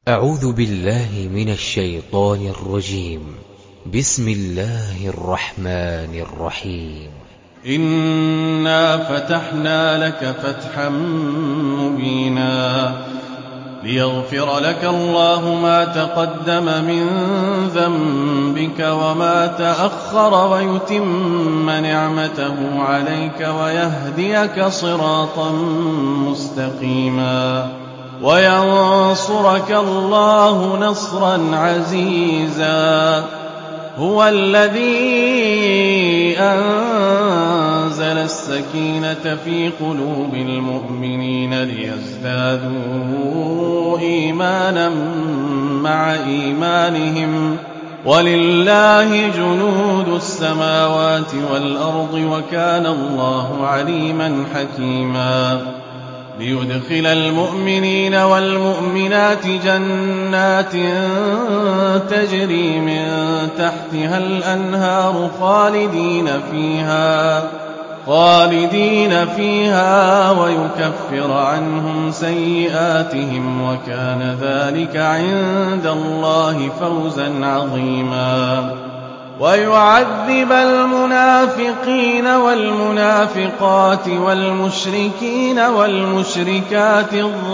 أعوذ بالله من الشيطان الرجيم. بسم الله الرحمن الرحيم. إنا فتحنا لك فتحا مبينا ليغفر لك الله ما تقدم من ذنبك وما تأخر ويتم نعمته عليك ويهديك صراطا مستقيما وينصرك الله نصرا عزيزا. هو الذي أنزل السكينة في قلوب المؤمنين ليزدادوا إيمانا مع إيمانهم ولله جنود السماوات والأرض وكان الله عليما حكيما. ليدخل المؤمنين والمؤمنات جنات تجري من تحتها الأنهار خالدين فيها ويكفر عنهم سيئاتهم وكان ذلك عند الله فوزا عظيما. ويعذب المنافقين والمنافقات والمشركين والمشركات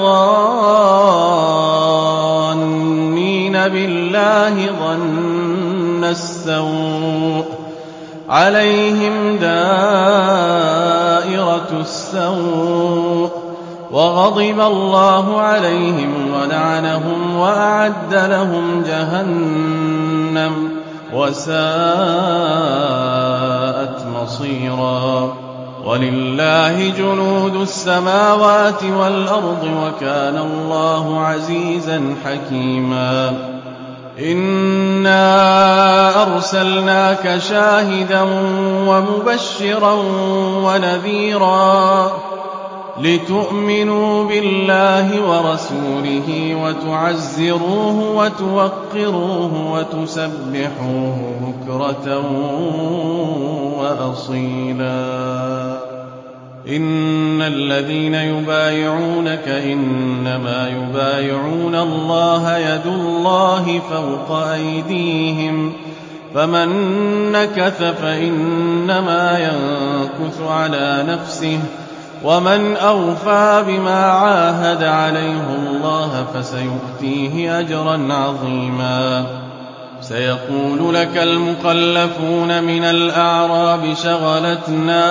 الظانين بالله ظن السوء عليهم دائرة السوء وغضب الله عليهم ولعنهم وأعد لهم جهنم وساءت مصيرا. ولله جنود السماوات والأرض وكان الله عزيزا حكيما. إنا أرسلناك شاهدا ومبشرا ونذيرا لتؤمنوا بالله ورسوله وتعزروه وتوقروه وتسبحوه بكرة وأصيلا. إن الذين يبايعونك إنما يبايعون الله يد الله فوق أيديهم فمن نكث فإنما ينكث على نفسه ومن أوفى بما عاهد عليه الله فسيؤتيه أجرا عظيما. سيقول لك المخلفون من الأعراب شغلتنا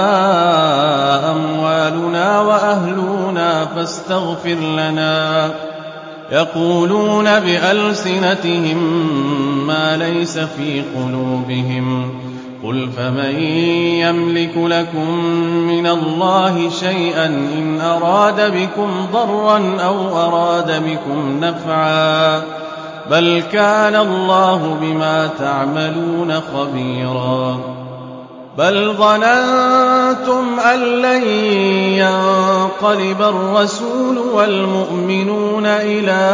أموالنا وأهلنا فاستغفر لنا يقولون بألسنتهم ما ليس في قلوبهم قل فمن يملك لكم من الله شيئا إن أراد بكم ضرا أو أراد بكم نفعا بل كان الله بما تعملون خبيرا. بل ظننتم أن لن ينقلب الرسول والمؤمنون إلى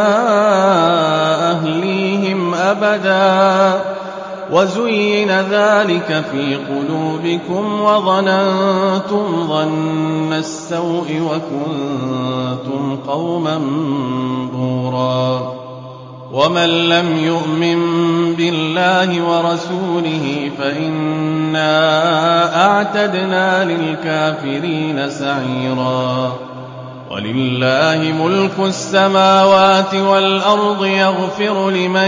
أهليهم أبدا وزين ذلك في قلوبكم وظننتم ظن السوء وكنتم قوما بورا. ومن لم يؤمن بالله ورسوله فإنا أعتدنا للكافرين سعيرا. ولله ملك السماوات والأرض يغفر لمن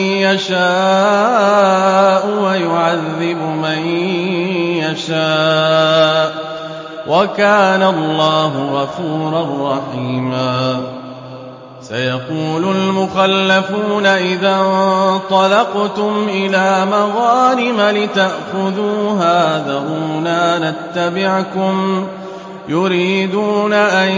يشاء ويعذب من يشاء وكان الله غفورا رحيما. سيقول المخلفون إذا انطلقتم إلى مغانم لتأخذوها ذرونا نتبعكم يريدون أن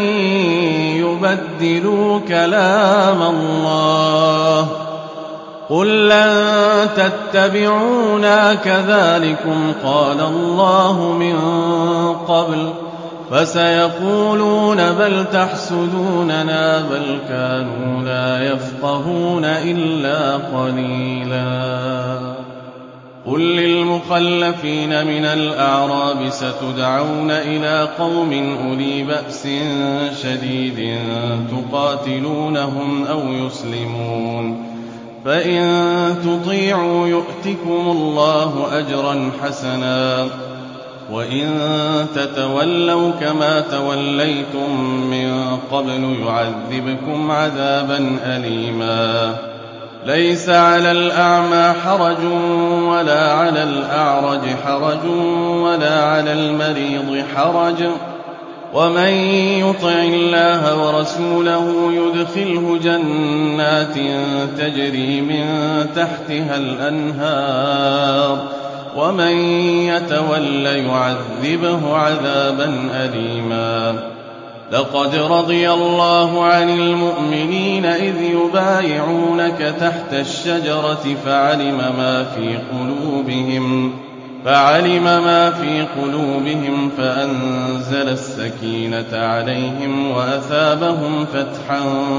يبدلوا كلام الله قل لن تتبعونا كذلكم قال الله من قبل فسيقولون بل تحسدوننا بل كانوا لا يفقهون إلا قليلا. قل للمخلفين من الأعراب ستدعون إلى قوم أولي بأس شديد تقاتلونهم أو يسلمون، فإن تطيعوا يؤتكم الله أجرا حسنا، وإن تتولوا كما توليتم من قبل يعذبكم عذابا أليما. ليس على الأعمى حرج ولا على الأعرج حرج ولا على المريض حرج، ومن يطع الله ورسوله يدخله جنات تجري من تحتها الأنهار، ومن يتول يعذبه عذابا أليما. لقد رضي الله عن المؤمنين إذ يبايعونك تحت الشجرة فعلم ما في قلوبهم فأنزل السكينة عليهم وأثابهم فتحا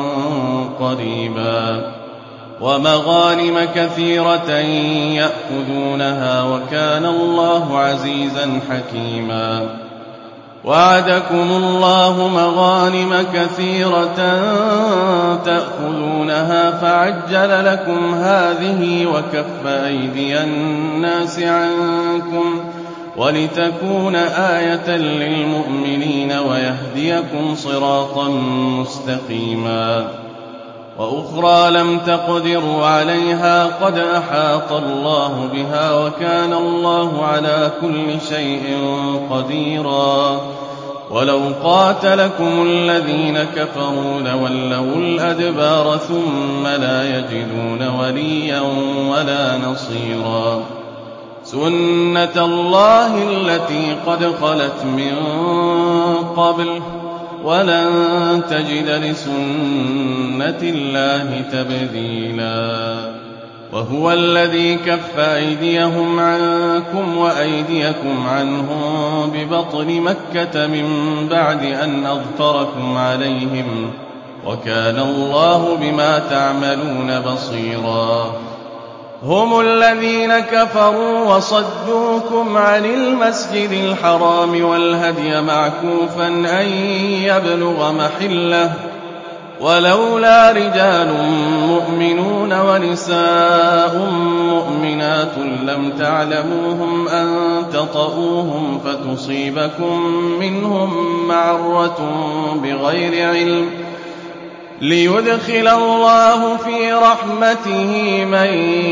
قريبا، ومغانم كثيرة يأخذونها، وكان الله عزيزا حكيما. وعدكم الله مغانم كثيرة تأخذونها فعجل لكم هذه وكف أيدي الناس عنكم ولتكون آية للمؤمنين ويهديكم صراطا مستقيما. وأخرى لم تقدروا عليها قد أحاط الله بها وكان الله على كل شيء قديرا. ولو قاتلكم الذين كفروا لولوا الأدبار ثم لا يجدون وليا ولا نصيرا. سنة الله التي قد خلت من قبل ولن تجد لسنة الله تبديلا. وهو الذي كف أيديهم عنكم وأيديكم عنهم ببطن مكة من بعد أن أظفركم عليهم، وكان الله بما تعملون بصيرا. هم الذين كفروا وصدوكم عن المسجد الحرام والهدي معكوفا أن يبلغ محله، ولولا رجال مؤمنون ونساء مؤمنات لم تعلموهم أن تطؤوهم فتصيبكم منهم معرة بغير علم ليدخل الله في رحمته من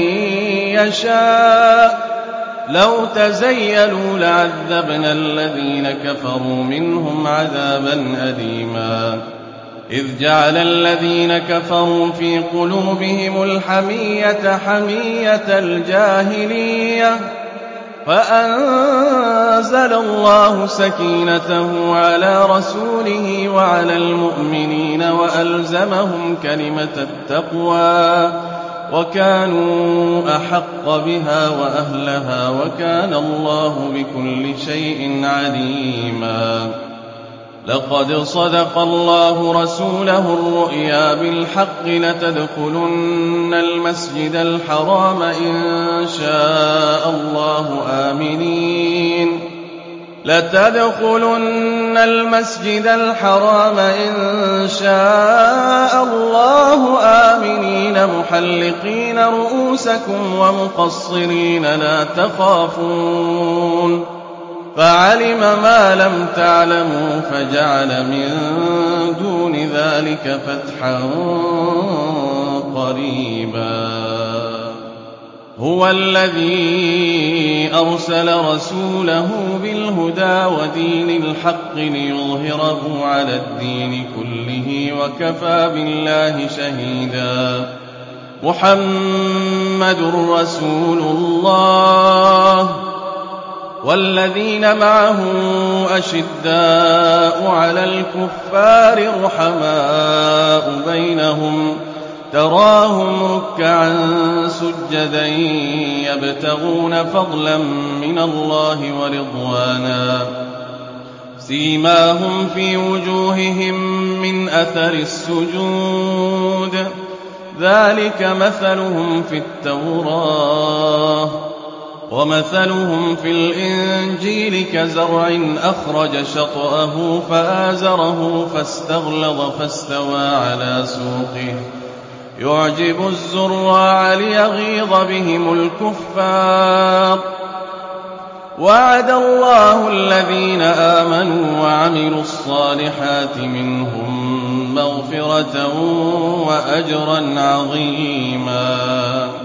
يشاء. لو تزيلوا لعذبنا الذين كفروا منهم عذابا أليما. إذ جعل الذين كفروا في قلوبهم الحمية حمية الجاهلية فأنزل الله سكينته على رسوله وعلى المؤمنين وألزمهم كلمة التقوى وكانوا أحق بها وأهلها وكان الله بكل شيء عليما. لقد صدق الله رسوله الرؤيا بالحق لتدخلن المسجد الحرام إن شاء الله آمنين لتدخلن المسجد الحرام إن شاء الله آمنين محلقين رؤوسكم ومقصرين لا تخافون فعلم ما لم تعلموا فجعل من دون ذلك فتحا قريبا. هو الذي أرسل رسوله بالهدى ودين الحق ليظهره على الدين كله وكفى بالله شهيدا. محمد رسول الله والذين معه أشداء على الكفار رحماء بينهم تراهم ركعا سجدا يبتغون فضلا من الله ورضوانا سيماهم في وجوههم من أثر السجود ذلك مثلهم في التوراة ومثلهم في الإنجيل كزرع أخرج شطأه فآزره فاستغلظ فاستوى على سوقه يعجب الزراع ليغيظ بهم الكفار. وعد الله الذين آمنوا وعملوا الصالحات منهم مغفرة وأجرا عظيما.